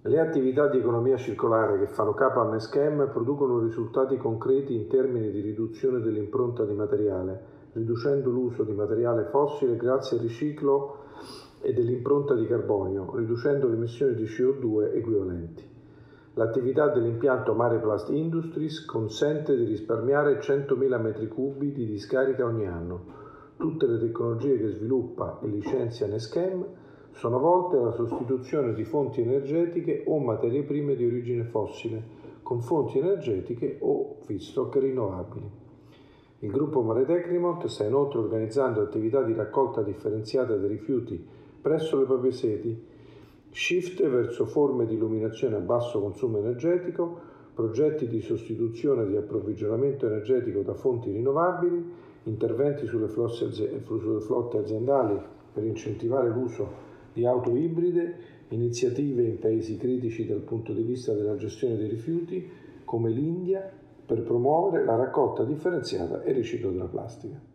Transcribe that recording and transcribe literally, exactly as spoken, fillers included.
Le attività di economia circolare che fanno capo al NESCAM producono risultati concreti in termini di riduzione dell'impronta di materiale, riducendo l'uso di materiale fossile grazie al riciclo e dell'impronta di carbonio, riducendo le emissioni di C O due equivalenti. L'attività dell'impianto Mareplast Industries consente di risparmiare centomila metri cubi di discarica ogni anno. Tutte le tecnologie che sviluppa e licenzia NESCAM sono volte alla sostituzione di fonti energetiche o materie prime di origine fossile con fonti energetiche o feedstock rinnovabili. Il gruppo Mare Tecnimont sta inoltre organizzando attività di raccolta differenziata dei rifiuti presso le proprie sedi, shift verso forme di illuminazione a basso consumo energetico, progetti di sostituzione di approvvigionamento energetico da fonti rinnovabili, interventi sulle flotte aziendali per incentivare l'uso di auto ibride, iniziative in paesi critici dal punto di vista della gestione dei rifiuti, come l'India, per promuovere la raccolta differenziata e il riciclo della plastica.